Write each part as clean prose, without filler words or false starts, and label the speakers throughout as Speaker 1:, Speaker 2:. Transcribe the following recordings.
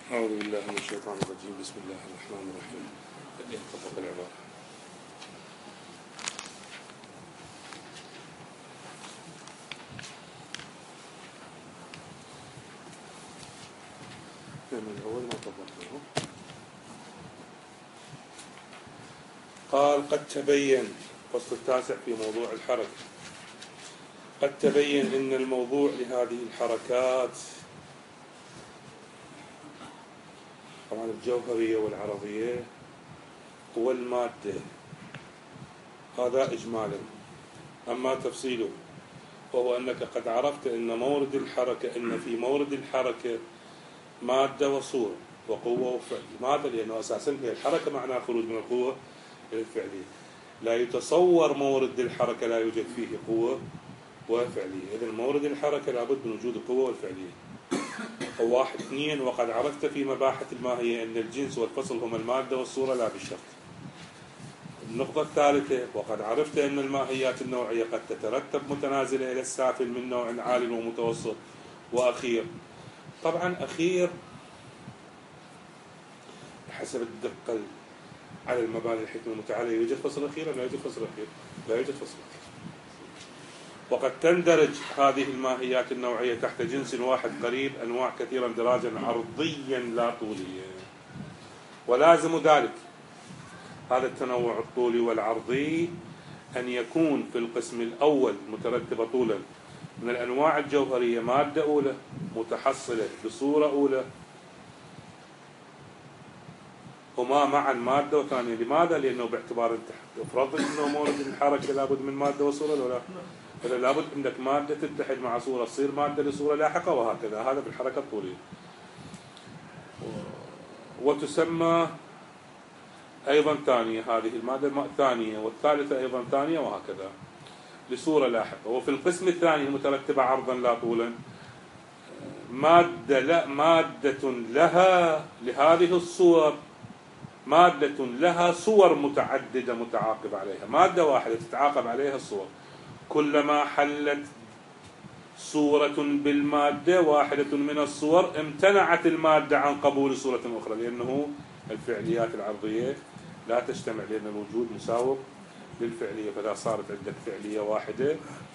Speaker 1: أعوذ بالله من الشيطان الرجيم. بسم الله الرحمن الرحيم. خلينا نطبق العبارة. من الأول ما طبقناه. قال: قد تبين. الفصل التاسع في موضوع الحركة. قد تبين أن الموضوع لهذه الحركات طبعا الجوهرية والعرضية هو المادة، هذا إجمالا. أما تفصيله وهو أنك قد عرفت أن مورد الحركة، أن في مورد الحركة مادة وصورة وقوة وفعل. لماذا؟ لأنه أساسا هي الحركة معناها خروج من القوة إلى الفعلية. لا يتصور مورد الحركة لا يوجد فيه قوة وفعلية. إذن مورد الحركة لابد من وجود القوة والفعلية. واحد اثنين، وقد عرفت في مباحث الماهية أن الجنس والفصل هما المادة والصورة لا بالشرط. النقطة الثالثة، وقد عرفت أن الماهيات النوعية قد تترتب متنازلة إلى السافل من نوع عال ومتوسط وأخير. طبعا أخير حسب الدقة على المباني الحكمة المتعالية. يوجد فصل أخير؟ لا يوجد فصل أخير. لا يوجد فصل أخير. وقد تندرج هذه الماهيات النوعية تحت جنس واحد قريب أنواع كثيرة اندراجا عرضيا لا طوليا. ولازم ذلك هذا التنوع الطولي والعرضي أن يكون في القسم الأول مترتبة طولا من الأنواع الجوهرية مادة أولى متحصلة بصورة أولى هما معا مادة وثانية. لماذا؟ لأنه باعتبار افرض أنه مورد الحركة لابد من مادة وصورة ولا لا؟ لابد عندك مادة تتحد مع صورة تصير مادة لصورة لاحقة وهكذا. هذا في الحركة الطولية. وتسمى أيضا ثانية، هذه المادة ثانية، والثالثة أيضا ثانية وهكذا لصورة لاحقة. وفي القسم الثاني المترتبة عرضا لا طولا مادة لها لهذه الصور مادة لها صور متعددة متعاقبة عليها. مادة واحدة تتعاقب عليها الصور. كلما حلت صورة بالمادة واحدة من الصور امتنعت المادة عن قبول صورة أخرى، لأنه الفعليات العرضية لا تجتمع، لأن الوجود مساوق للفعلية. فإذا صارت عندك فعلية واحدة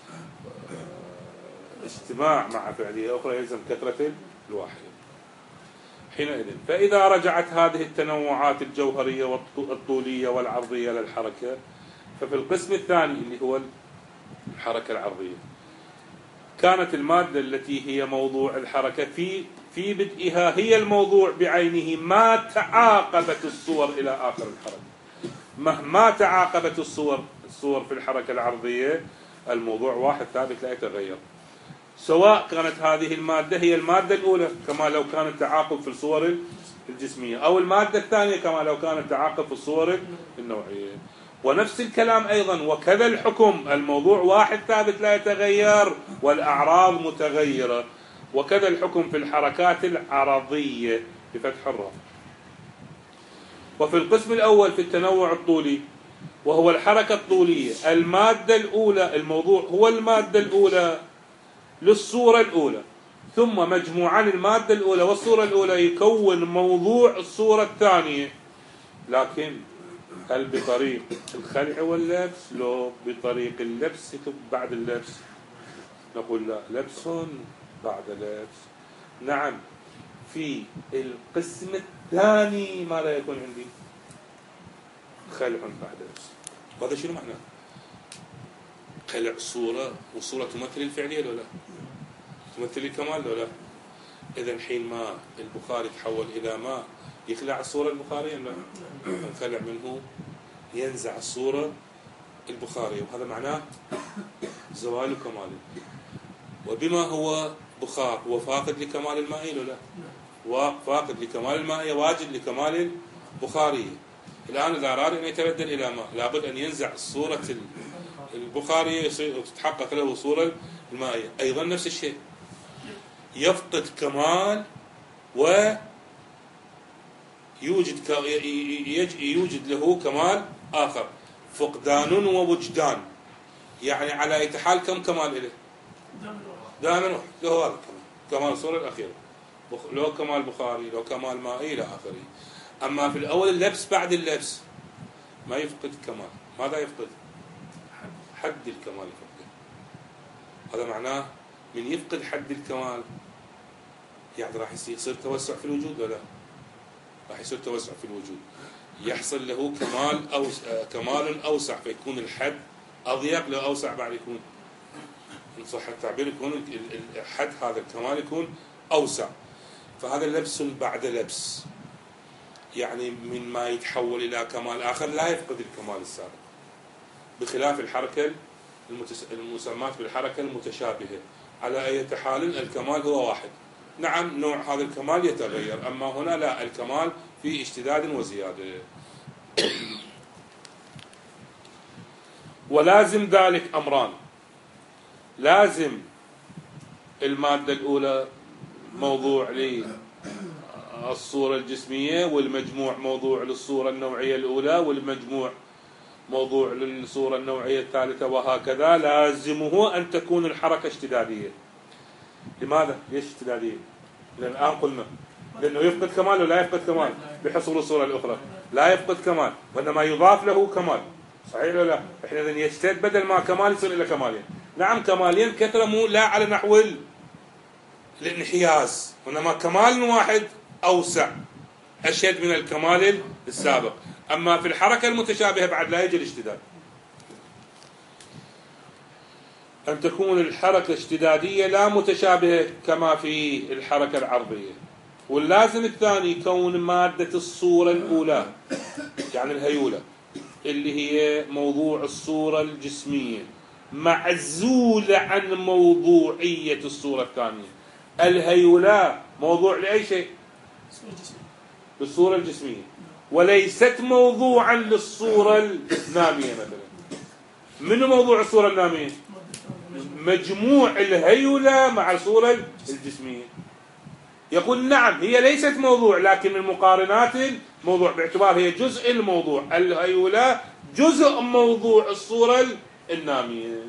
Speaker 1: اجتماع مع فعلية أخرى يلزم كثرة الواحدة حينئذ. فإذا رجعت هذه التنوعات الجوهرية والطولية والعرضية للحركة، ففي القسم الثاني اللي هو الحركة العرضية كانت المادة التي هي موضوع الحركة في بدئها هي الموضوع بعينه، ما تعاقبت الصور إلى آخر الحركة. مهما تعاقبت الصور في الحركة العرضية الموضوع واحد ثابت لا يتغير، سواء كانت هذه المادة هي المادة الأولى كما لو كان التعاقب في الصور الجسمية، أو المادة الثانية كما لو كان التعاقب في الصور النوعية. ونفس الكلام أيضا وكذا الحكم، الموضوع واحد ثابت لا يتغير والأعراض متغيرة. وكذا الحكم في الحركات العرضية بفتح الراء. وفي القسم الأول في التنوع الطولي وهو الحركة الطولية المادة الأولى، الموضوع هو المادة الأولى للصورة الأولى، ثم مجموعان المادة الأولى والصورة الأولى يكون موضوع الصورة الثانية. لكن هل بطريق الخلع واللبس؟ لو بطريق اللبس بعد اللبس نقول لا، لبس بعد لبس. نعم، في القسم الثاني ماذا يكون عندي؟ خلع بعد لبس. هذا شنو معناه؟ خلع صورة، والصورة تمثل الفعلية ولا لا؟ تمثل الكمال ولا لا؟ إذن حين ما البخاري تحول إلى ماء يخلع الصورة البخارية لا؟ الخلع منه ينزع الصورة البخارية، وهذا معناه زوال كماله. وبما هو بخار هو فاقد لكمال المائية ولا لا؟ فاقد لكمال المائية واجد لكمال البخارية. الآن إذا أراد أن يتبدل إلى ماء لابد أن ينزع الصورة البخارية وتتحقق له صورة المائية. أيضا نفس الشيء، يفقد كمال يوجد له كمال آخر، فقدان ووجدان. يعني على أي حال كم كمال إليه؟ دائما واحد له هذا كمال الصورة الأخيرة. لو كمال بخاري، لو كمال مائي إلى آخره. أما في الأول اللبس بعد اللبس ما يفقد كمال. ماذا يفقد؟ حد الكمال يفقد. هذا معناه من يفقد حد الكمال يعني راح يصير توسع في الوجود ولا لا؟ راح يصير توسع في الوجود، يحصل له كمال أوسع، فيكون الحد أضيق، لو أوسع بعد يكون إن صح التعبير يكون حد هذا الكمال يكون أوسع. فهذا لبس بعد لبس، يعني من ما يتحول إلى كمال آخر لا يفقد الكمال السابق، بخلاف الحركة المسمات بالحركة المتشابهة. على أي حال الكمال هو واحد. نعم نوع هذا الكمال يتغير، أما هنا لا، الكمال في اشتداد وزيادة. ولازم ذلك أمران: لازم المادة الأولى موضوع للصورة الجسمية، والمجموع موضوع للصورة النوعية الأولى، والمجموع موضوع للصورة النوعية الثالثة، وهكذا. لازمه أن تكون الحركة اشتدادية. لماذا؟ ليش اشتدادية؟ لأن الآن قلنا لأنه يفقد كمال ولا يفقد كمال بحصول الصورة الأخرى؟ لا يفقد كمال، وإنما يضاف له كمال. صحيح ولا لا؟ إحنا إذن يشتد بدل ما كمال يصير إلى كمالين. نعم كمالين كثرة، مو لا على نحو الانحياز، وإنما كمال واحد أوسع أشد من الكمال السابق. أما في الحركة المتشابهة بعد لا يجي الاشتداد. أن تكون الحركة اشتدادية لا متشابهة كما في الحركة العرضية. واللازم الثاني كون مادة الصورة الأولى يعني الهيولة اللي هي موضوع الصورة الجسمية معزولة عن موضوعية الصورة الثانية. الهيولة موضوع لأي شيء؟ للصورة الجسمية، وليست موضوعا للصورة النامية. مثلا من موضوع الصورة النامية؟ مجموع الهيولة مع الصورة الجسمية. يقول نعم هي ليست موضوع، لكن المقارنات الموضوع، باعتبار هي جزء الموضوع. الهيولة جزء موضوع الصورة النامية،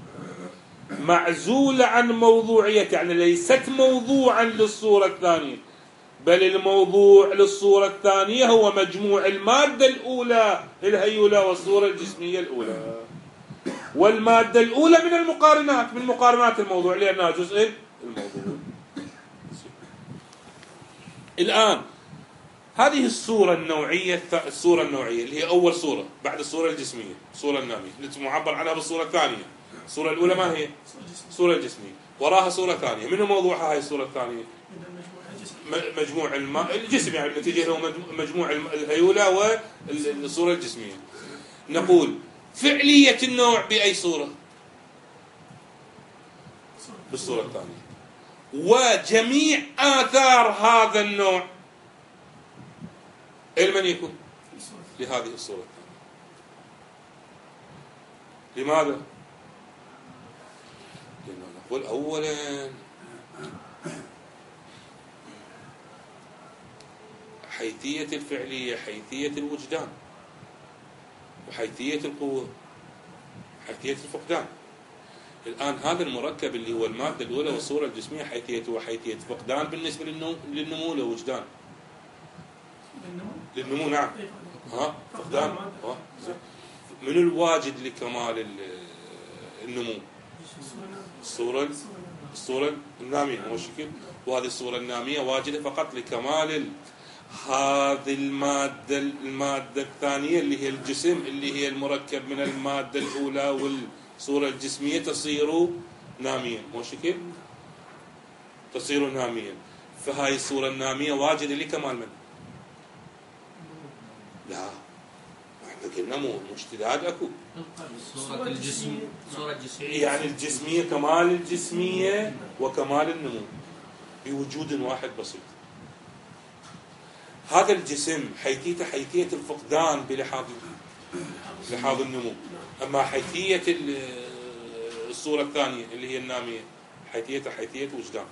Speaker 1: معزولة عن موضوعية، يعني ليست موضوعا للصورة الثانية، بل الموضوع للصورة الثانية هو مجموع المادة الأولى الهيولة والصورة الجسمية الأولى. والمادة الأولى من المقارنات، من مقارنات الموضوع، لأنها جزء الموضوع. الآن هذه الصورة النوعية اللي هي أول صورة بعد الصورة الجسمية، الصورة النامية التي معبر عنها بالصورة الثانية. الصورة الأولى ما هي؟ الصورة الجسمية، وراها صورة ثانية. من موضوعها هاي الصورة الثانية؟ مجموع الجسم، يعني النتيجة هو مجموع الهيولة والصورة الجسمية. نقول فعلية النوع بأي صورة؟ بالصورة الثانية. وجميع آثار هذا النوع لمن يكون؟ لهذه الصورة الثانية. لماذا؟ لأنه نقول أولا حيثية الفعلية حيثية الوجدان، وحيثية القوة حيثية الفقدان. الآن هذا المركب اللي هو المادة الأولى والصورة الجسمية حيثيته وحيثية فقدان بالنسبة للنمو لوجدان. للنمو نعم، فقدان. من الواجد لكمال النمو؟ الصورة النامية، مو شكل. وهذه الصورة النامية واجدة فقط لكمال هذه المادة الثانية اللي هي الجسم، اللي هي المركب من المادة الأولى والصورة الجسمية، تصير ناميا، مو شكل، تصير ناميا. فهاي الصورة النامية واجدة لكمال من؟ لا، احنا قلنا مو اشتداد اكو.
Speaker 2: صورة الجسمية
Speaker 1: يعني الجسمية، كمال الجسمية وكمال النمو بوجود واحد بسيط. هذا الجسم حيثيته حيثية الفقدان بلحاظ النمو. أما حيثية الصورة الثانية اللي هي النامية حيثيته حيثية وجدان.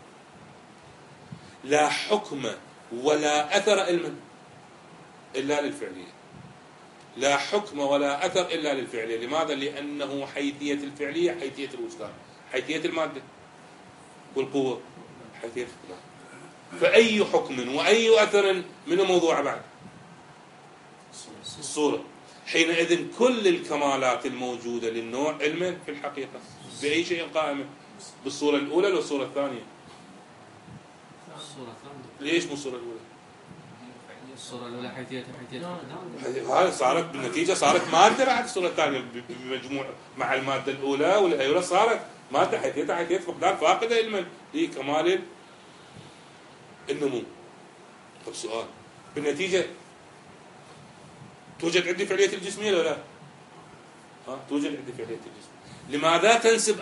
Speaker 1: لا حكم ولا أثر إلا للفعلية. لا حكم ولا أثر إلا للفعلية. لماذا؟ لأنه حيثية الفعلية حيثية الوجدان، حيثية المادة والقوة حيثية الفقدان. فأي حكم وأي أثر من موضوع بعد الصورة. حينئذ كل الكمالات الموجودة للنوع علما في الحقيقة بأي شيء قائمة؟ بالصورة الأولى أو الصورة الثانية؟
Speaker 2: الصورة الثانية.
Speaker 1: ليش مو الصورة الأولى؟
Speaker 2: الصورة الأولى حيثية
Speaker 1: هذه صارت بالنتيجة صارت مادة بعد الصورة الثانية بمجموع مع المادة الأولى والأولى صارت مادة حيثية فقدان فاقدة علما هي كمال النمو. طب سؤال، بالنتيجة توجد عندي فعلية الجسمية ولا لا؟ توجد عندي فعلية الجسم. لماذا تنسب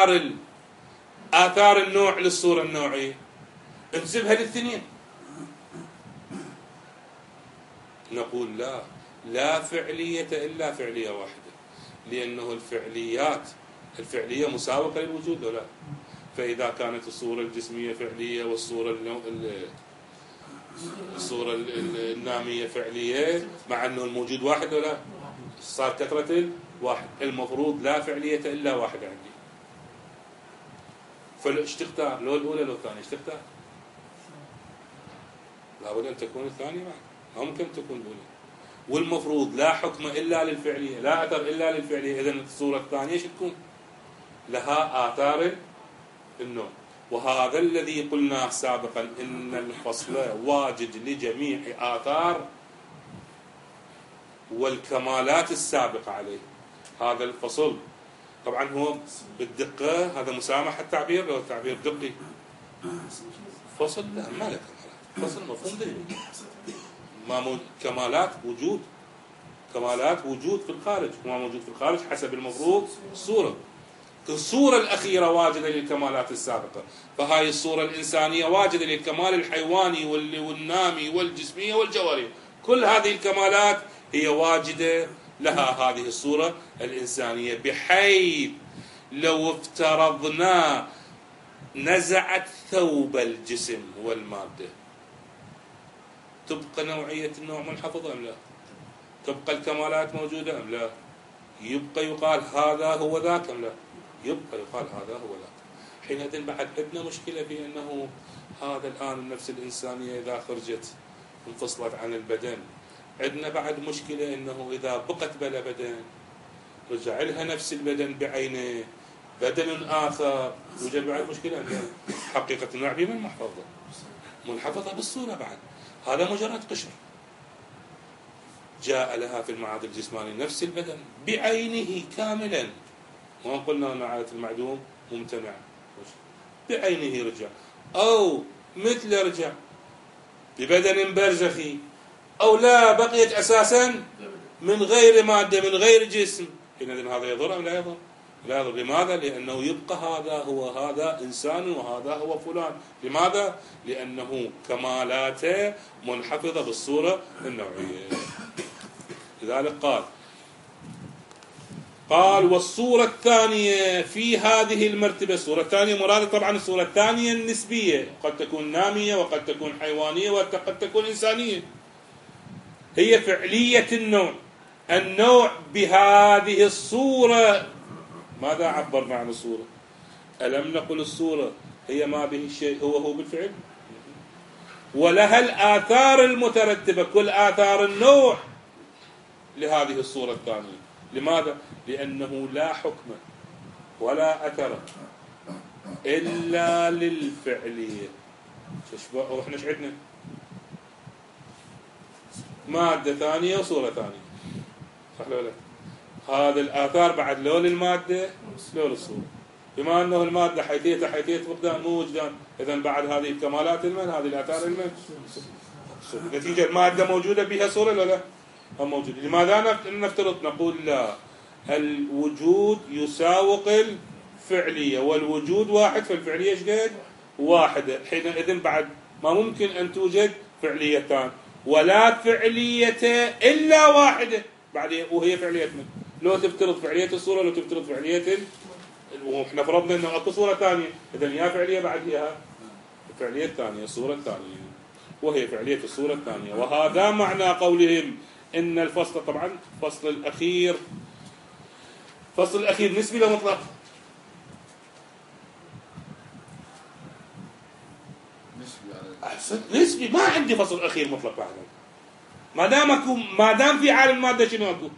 Speaker 1: آثار النوع للصورة النوعية؟ انسبها للاثنين. نقول لا فعلية إلا فعلية واحدة، لأنه الفعلية مساوقة للوجود ولا لا؟ فإذا كانت الصورة الجسمية فعلية والصورة النامية فعلية، مع أنه الموجود واحد ولا لا؟ صار كثرة الواحد. المفروض لا فعلية إلا واحدة عندي. فايش تختار؟ لو الأولى لو الثانية؟ ايش تختار؟ لابد أن تكون الثانية معك، ما ممكن تكون الأولى. والمفروض لا حكم إلا للفعلية، لا أثر إلا للفعلية. إذن الصورة الثانية ايش تكون؟ لها آثار النوع. وهذا الذي قلناه سابقا، إن الفصل واجد لجميع آثار والكمالات السابقة عليه. هذا الفصل طبعا هو بالدقة، هذا مسامح التعبير لو التعبير دقي. فصل لا ما له كمالات، فصل مفهوم ذهني. ما كمالات وجود في الخارج، وما موجود في الخارج حسب المفروض الصورة الأخيرة واجدة للكمالات السابقة. فهاي الصورة الإنسانية واجدة للكمال الحيواني والنامي والجسمية والجوهرية. كل هذه الكمالات هي واجدة لها هذه الصورة الإنسانية، بحيث لو افترضنا نزعت ثوب الجسم والمادة تبقى نوعية النوع منحفظة أم لا؟ تبقى الكمالات موجودة أم لا؟ يبقى يقال هذا هو ذاك أم لا؟ يبقى يقال هذا هو ذاك. حينئذ بعد عندنا مشكلة في أنه هذا الآن النفس الإنسانية إذا خرجت انفصلت عن البدن، عندنا بعد مشكلة أنه إذا بقت بلا بدن رجع لها نفس البدن بعينه بدن آخر، يوجد بعد مشكلة. حقيقة النوع بمن محفظة منحفظة بالصورة بعد. هذا مجرد قشر جاء لها في المعاد الجسماني نفس البدن بعينه كاملا، وما قلنا أن عادة المعدوم ممتنع، بعينه رجع، أو مثل رجع ببدن برزخي، أو لا بقيت أساسا من غير مادة من غير جسم. إذن هذا يضر أم لا يضر؟ لا يضر. لماذا؟ لأنه يبقى هذا إنسان وهذا هو فلان. لماذا؟ لأنه كمالاته منحفظة بالصورة النوعية. لذلك قال والصورة الثانية في هذه المرتبة. الصورة الثانية مرادة طبعا الصورة الثانية النسبية، قد تكون نامية وقد تكون حيوانية وقد تكون إنسانية. هي فعلية النوع بهذه الصورة. ماذا عبرنا عن الصورة؟ ألم نقل الصورة هي ما به الشيء هو بالفعل، ولها الآثار المترتبة، كل آثار النوع لهذه الصورة الثانية. لماذا؟ لأنه لا حكم ولا أثر إلا للفعلية. وإحنا ايش عندنا؟ مادة ثانية وصورة ثانية، صح ولا لا؟ هذا الآثار بعد لو للمادة لو للصورة. بما أنه المادة حيثية فقدان مو وجدان، إذن بعد هذه الكمالات هذه الآثار نتيجة المادة موجودة بها صورة ولا لا؟ هم موجودة. لماذا نفترض نقول لا، الوجود يساوق الفعلية، والوجود واحد فالفعلية ايش قد؟ واحدة. حينئذ بعد ما ممكن أن توجد فعليتان، ولا فعلية إلا واحدة بعد، وهي فعليتنا. لو تفترض فعلية الصورة لو تفترض فعلية وإحنا فرضنا أنه أكو صورة ثانية، إذن يا فعلية بعدها الفعلية الثانية الصورة الثانية، وهي فعلية الصورة الثانية. وهذا معنى قولهم إن الفصل طبعا فصل الأخير نسبي لو مطلق؟ نسبي، ما عندي فصل اخير مطلق بعد. ما دام في عالم الماده شنو اكو؟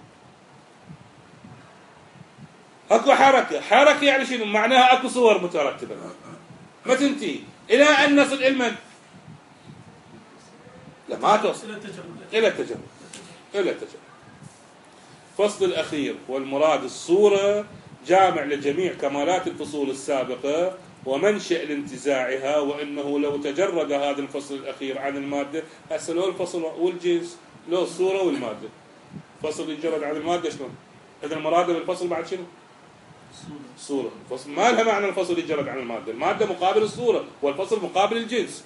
Speaker 1: اكو حركه يعني شنو؟ معناها اكو صور مترتبه ما تنتهي الى ان نصل المن. لا ما توصل الى التجرد. الفصل الاخير والمراد الصوره جامع لجميع كمالات الفصول السابقه ومنشأ لانتزاعها، وانه لو تجرد هذا الفصل الاخير عن الماده، هسه لو الفصل والجنس لو الصوره والماده، فصل يتجرد عن الماده شلون؟ اذا المراد بالفصل بعد شنو؟ الصوره. الفصل ما لها معنى الفصل يتجرد عن الماده مقابل الصوره، والفصل مقابل الجنس.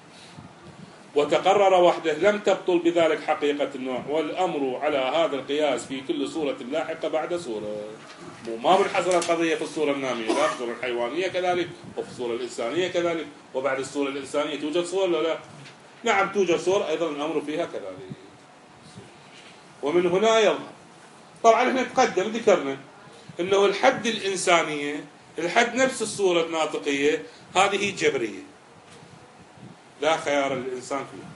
Speaker 1: وتقرر وحده لم تبطل بذلك حقيقة النوع، والأمر على هذا القياس في كل صورة لاحقة بعد صورة. وما بنحصر القضية في الصورة النامية، لا في الصورة الحيوانية كذلك، وفي الصورة الإنسانية كذلك، وبعد الصورة الإنسانية توجد صور ولا لا؟ نعم توجد صور أيضا الأمر فيها كذلك. ومن هنا يظهر، طبعا احنا تقدم ذكرنا أنه الحد الإنسانية، الحد نفس الصورة الناطقية، هذه جبرية لا خيار للإنسان فيها.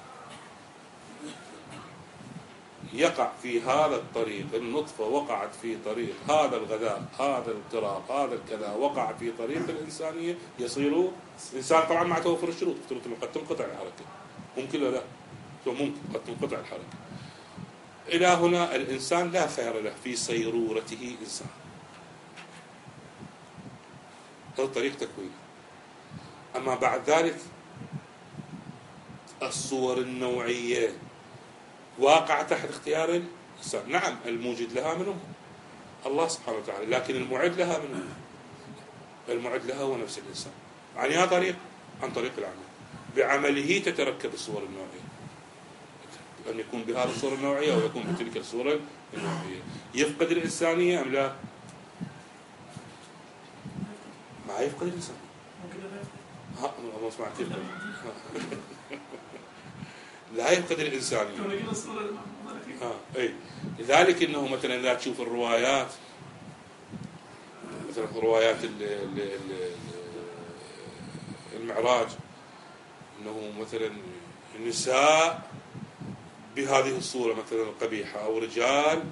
Speaker 1: يقع في هذا الطريق النطفة، وقعت في طريق هذا الغذاء، هذا القراء، هذا الكذا، وقع في طريق الإنسانية، يصير إنسان طبعا مع توفر الشروط. قد تنقطع الحركة، ممكن ولا لا؟ ممكن قد تنقطع الحركة. إلى هنا الإنسان لا خيار له في صيرورته إنسان. هذا طريق تكوينه. أما بعد ذلك الصور النوعية واقعة تحت اختيار الإنسان. نعم الموجد لها منه الله سبحانه وتعالى، لكن المعد لها منه، المعد لها هو نفس الإنسان. عن أي طريق؟ عن طريق العمل. بعمله تتركب الصور النوعية، أن يكون بهذه الصورة النوعية أو يكون بتلك الصورة النوعية. يفقد الإنسانية أم لا؟ ما يفقد الإنسان. ما سمعت يفقد. لا يفقد الإنسانية. لذلك إنه مثلا لا تشوف الروايات، مثلا روايات المعراج، إنه مثلا النساء بهذه الصورة مثلا القبيحة، أو رجال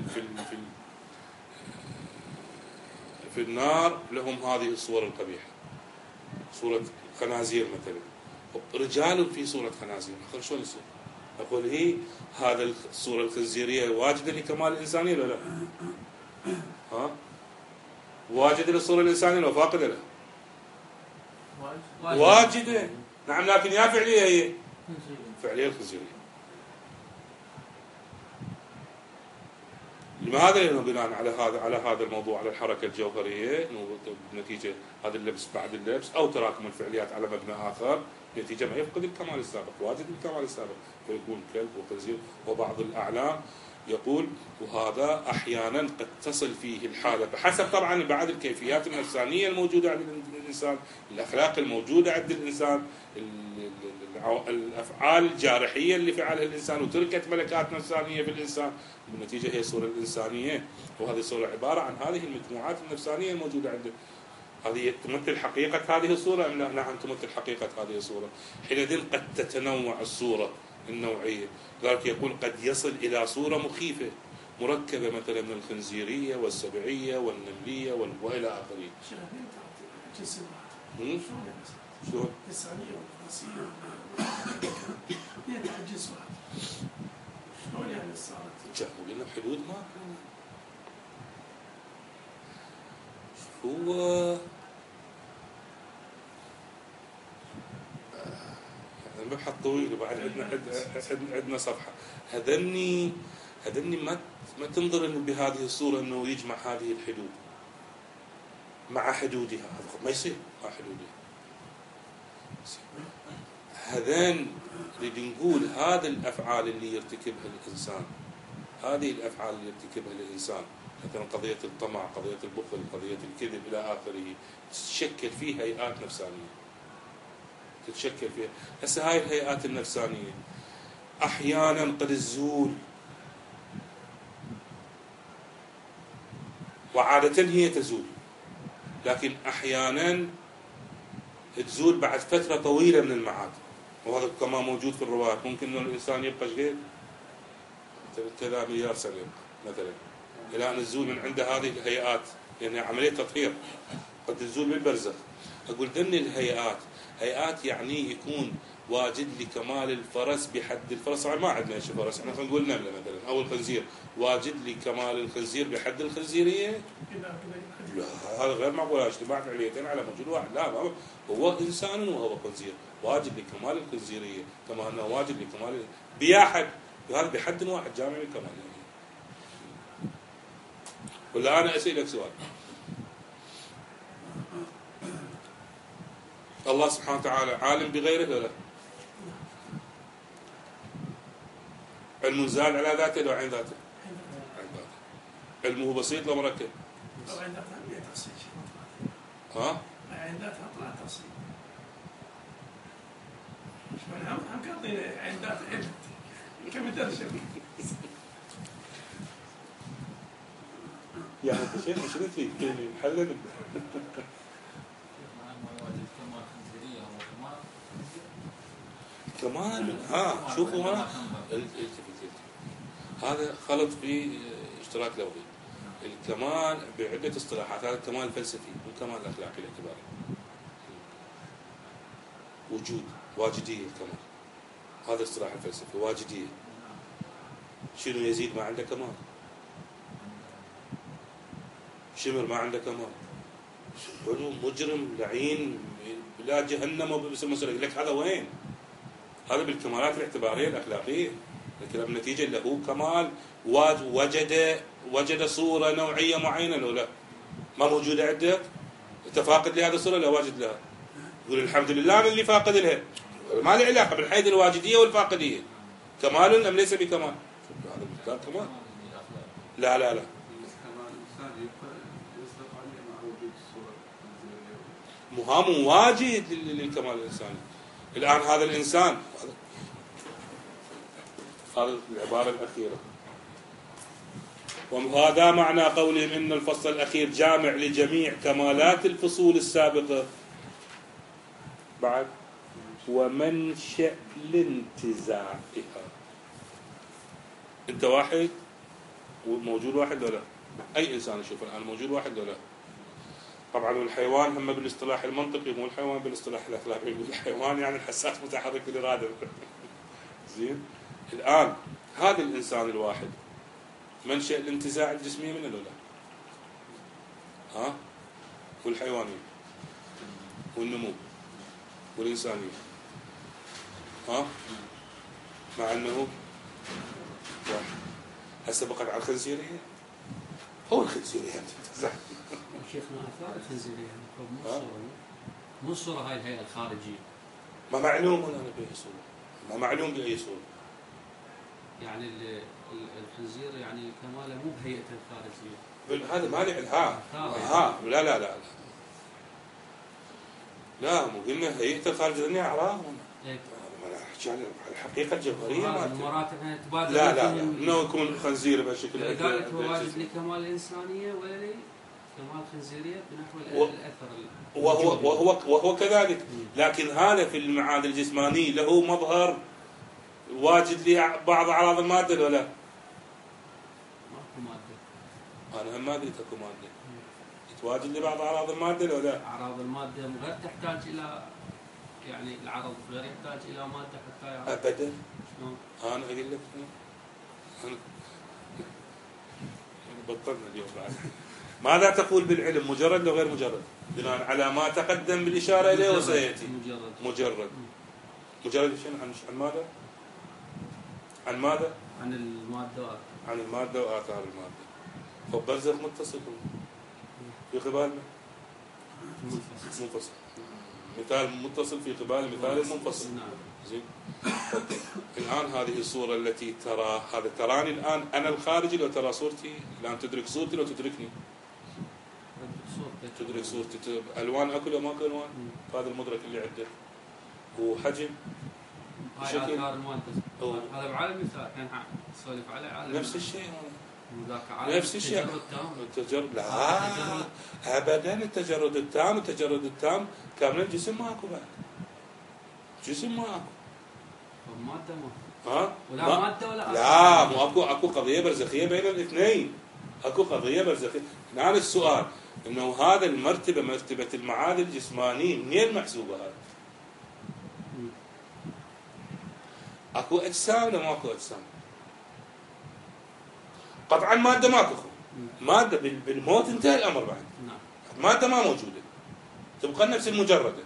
Speaker 1: في النار لهم هذه الصور القبيحة، صورة خنازير مثلا، رجال في صورة خنازير، شلون يصير؟ أقول هي هذا الصورة الخنزيرية واجدة لكمال الإنسانية ولا لا؟ ها؟ واجدة للصورة الإنسانية ولا فاقدة لها؟ واجدة. نعم، لكن يا فعلية هي فعلية الخنزيرية. لماذا؟ لأنه بناء على هذا الموضوع، على الحركة الجوهرية، نتيجة هذا اللبس بعد اللبس أو تراكم الفعليات على مبنى آخر، نتيجة ما يفقد الكمال السابق، واجد الكمال السابق، فيكون كلب وخنزير. وبعض الأعلام يقول وهذا أحيانا قد تصل فيه الحالة بحسب طبعا بعض الكيفيات النفسانية الموجودة عند الإنسان، الأخلاق الموجودة عند الإنسان، الأفعال الجارحية اللي فعلها الإنسان، وتركت ملكات نفسانية في الإنسان. بالنتيجة هي الصورة الإنسانية، وهذه الصورة عبارة عن هذه المجموعات النفسانية الموجودة عنده. هذه تمثل حقيقة هذه الصورة أم لا؟ نعم تمثل حقيقة هذه الصورة. حينئذ قد تتنوع الصورة النوعية، لذلك يقول قد يصل إلى صورة مخيفة مركبة مثلا من الخنزيرية والسبعية والنملية وإلى آخره. شلون؟ الإنسانية والفرنسية يتعجز واحد. شلون يعني صارت؟ جابوا لنا حدود ما هو المبحث طويل، وبعد عندنا صفحة. هذني ما تنظر إنه بهذه الصورة إنه يجمع هذه الحدود مع حدودها، ما يصير مع حدودها. هذين اللي نقول هذه الأفعال اللي يرتكبها الإنسان، هذه الأفعال اللي يرتكبها الإنسان، مثلا قضية الطمع، قضية البخل، قضية الكذب إلى آخره، تتشكل فيه هيئات نفسانية، تتشكل فيها. هسه هاي الهيئات النفسانية أحيانا قد تزول، وعادة هي تزول، لكن أحيانا تزول بعد فترة طويلة من المعاد، وهذا كما موجود في الروايات. ممكن أن الإنسان يبقى شقيق 3 مليار سنة مثلا، إلى أن الزول من عند هذه الهيئات، يعني عملية تطهير قد الزول بالبرزخ. أقول ذن هيئات يعني يكون واجد لكمال الفرس بحد الفرس. طبعا ما عندنا شيء فرس، احنا خلينا نقول نملة مثلا أو الخنزير، واجد لكمال الخنزير بحد الخنزيرية. لا هذا غير معقول، اجتماعات عليتين على موجود واحد. لا هو إنسان وهو خنزير، واجد لكمال الخنزيرية كما أنه واجد لكمال بياحد، هذا بحد واحد جامع لكمال. ولا أنا أسألك سؤال، الله سبحانه وتعالى عالم بغيره ولا لا؟ علم زاد على ذاته لو عين ذاته؟ علمه بسيط لو مركب؟
Speaker 3: لو عين ذاتها ما تفصيل.
Speaker 1: ها؟
Speaker 3: عين ذاتها طلع تفصيل. هم كاطين عين ذات علم كم درجة.
Speaker 1: يعني انت شيخ شنو فيك؟ حلل كمان. شوفوا هنا هذا خلط في اشتراك لفظي. الكمال بعدة اصطلاحات، هذا الكمال الفلسفي والكمال الاخلاقي الاعتباري. وجود، واجدية الكمال، هذا اصطلاح الفلسفي. واجدية شنو؟ يزيد ما عنده كمال، شمر ما عنده كمال، مجرم لعين بلا جهنم وبسم مسألة لك هذا وين؟ هذا بالكمالات الاعتبارية الأخلاقية. لكن النتيجة اللي هو كمال وجد صورة نوعية معينة لو لا ما موجودة عندك، انت فاقد لهذه الصورة لا واجد لها، يقول الحمد لله أنا اللي فاقد لها، ما له علاقة بالحيث الواجدية والفاقدية. كمال أم ليس بكمال؟ هذا كمال. لا مهام واجد للكمال الإنساني. الآن هذا الإنسان، هذا العبارة الأخيرة، وهذا معنى قولهم إن الفصل الأخير جامع لجميع كمالات الفصول السابقة. بعد ومنشأ لانتزاعها. أنت واحد وموجود واحد ولا؟ أي إنسان يشوف الآن موجود واحد ولا؟ طبعا والحيوان هم بالاصطلاح المنطقي، مو الحيوان بالاصطلاح الاخلاقي. الحيوان يعني الحساس متحرك بالاراده. زين. الان هذا الانسان الواحد منشأ الانتزاع الجسمي من الاولى، والحيوانيه والنمو والانسانيه، مع انه واحد. هسه بقت على الخنزيريه، هو الخنزيريه تنتزع.
Speaker 2: شيخنا اثار الخنزيريه مو الصوره هاي الهيئه الخارجيه.
Speaker 1: ما معلوم ولا باي صوره، ما معلوم باي صوره.
Speaker 2: يعني الخنزير يعني كماله مو بهيئته الخارجيه.
Speaker 1: هذا ما له لا لا مو قلنا هيئته الخارجيه اعراض. الحقيقه الجوهريه
Speaker 2: المراتب تبادل.
Speaker 1: لا انه يكون خنزير بهالشكل.
Speaker 2: لذلك هو واجد لكمال الانسانيه ولا لي كمال خنزيريه بنحو الاثر
Speaker 1: وهو كذلك. لكن هذا في المعادن الجسمانيه له مظهر واجد لبعض اعراض الماده ولا؟
Speaker 2: ماكو ماده.
Speaker 1: انا هم ما قلت اكو ماده. تواجد لبعض اعراض الماده ولا لا؟
Speaker 2: اعراض الماده غير تحتاج الى، يعني العرض غير يحتاج الى ماده حتى يعرض.
Speaker 1: ابدا. انا اقول لك انا بطلنا اليوم بعد. ماذا تقول بالعلم؟ مجرد لو غير مجرد؟ بناء على ما تقدم بالاشاره اليه وسياتي. مجرد شنو؟ عن ماذا؟ عن ماذا؟
Speaker 2: عن الماده.
Speaker 1: عن الماده واثار الماده. فبرزخ متصل في قبالنا منفصل. مثال متصل في قبال مثال منفصل. زين. الآن هذه الصورة التي ترى، هذا تراني الآن أنا الخارجي لو ترى صورتي الآن، تدرك صورتي لو تدركني؟ تدرك صورتي. ألوان أكل وما أكل ألوان. هذا المدرك اللي عنده وحجم
Speaker 2: هاي آثار المادة. هذا بعالم المثال كان نسولف عليه عالم
Speaker 1: نفس الشيء.
Speaker 2: نفس الشيء.
Speaker 1: التجرد لا ابدا. التجرد التام كامل الجسم ماكو بعد. جسم ماكو.
Speaker 2: مادة ما
Speaker 1: ها؟
Speaker 2: ولا مادة ولا
Speaker 1: لا، مو اكو قضيه برزخيه بين الاثنين. اكو قضيه برزخيه. الان السؤال انه هذا المرتبه مرتبه المعاد الجسمانيه منين محسوبه هذا؟ اكو اجسام ولا ماكو اجسام؟ قطعا ماده ماكو. ماده بالموت انتهى الامر بعد. ماده ما موجوده. تبقى النفس المجرده.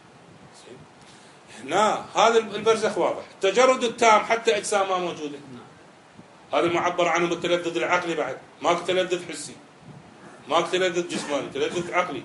Speaker 1: هنا هذا البرزخ واضح، التجرد التام حتى اجسام ما موجوده. هذا المعبر عنه بالتلذذ العقلي بعد، ماكو تلذذ حسي. ماكو تلذذ جسماني، تلذذ عقلي.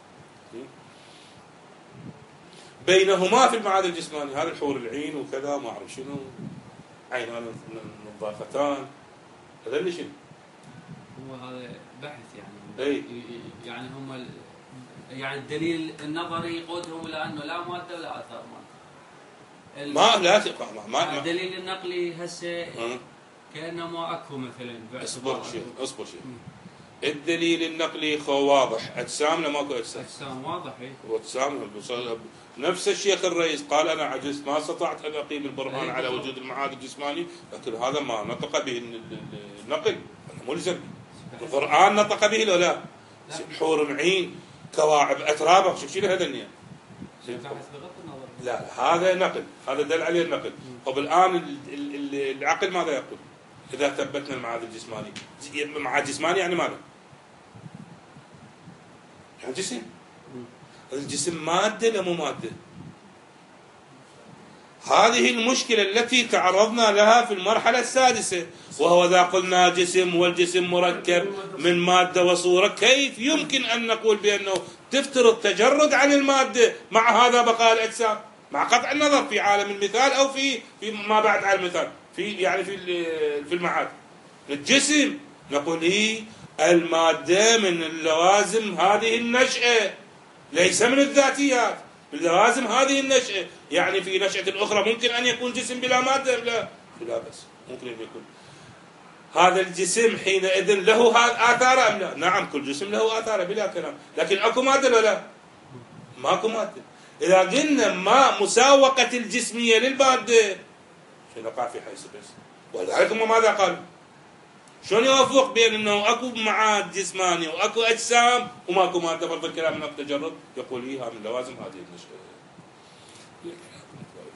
Speaker 1: بينهما في المعاد الجسماني هذا الحور العين وكذا ما اعرف شنو، عينان نضاختان، هذا اللي شنو؟
Speaker 2: هو هذا بحث يعني.
Speaker 1: اي
Speaker 2: يعني هم يعني الدليل النظري يقودهم الى انه لا ماده ولا اثار ماده.
Speaker 1: ما لا ما
Speaker 2: الدليل النقلي هسه كانه ما اكو مثلا.
Speaker 1: اصبر شيخ. الدليل النقلي واضح، اجسام لا ماكو اجسام.
Speaker 2: اجسام واضح اي.
Speaker 1: واجسام نفس الشيخ الرئيس قال انا عجزت ما استطعت ان اقيم البرهان على وجود المعاد الجسماني، لكن هذا ما نطق به النقل، ملزم. القرآن نطق به ولا لا؟ حور عين، كواعب، اترابه، شوف شنو هذا النية. لا هذا نقل، هذا دل عليه النقل. طب الان العقل ماذا يقول؟ اذا ثبتنا المعاد الجسماني، معاد جسماني يعني ماذا؟ يعني جسم. الجسم ماده ولا مو ماده؟ هذه المشكلة التي تعرضنا لها في المرحلة السادسة، وهو إذا قلنا جسم والجسم مركب من مادة وصورة، كيف يمكن أن نقول بأنه تفترض تجرد عن المادة مع هذا بقاء الأجسام، مع قطع النظر في عالم المثال أو في ما بعد عالم المثال، في المعاد. الجسم نقول إيه المادة من اللوازم هذه النشأة، ليس من الذاتيات، لازم هذه النشأة. يعني في نشأة أخرى ممكن أن يكون جسم بلا مادة؟ لا بس ممكن أن يكون هذا الجسم حينئذ له آثار أم لا؟ نعم، كل جسم له آثار بلا كلام، لكن أكو مادة ولا لا؟ ماكو مادة. إذا قلنا ما مساوقة الجسمية للمادة نقع في حيث بس. ولذلك هم ماذا قالوا؟ شلون يوافق بين انه اكو معاد جسماني واكو اجسام وماكو ماده؟ فرض الكلام من التجرد يقول لي من لوازم هذه النشأة.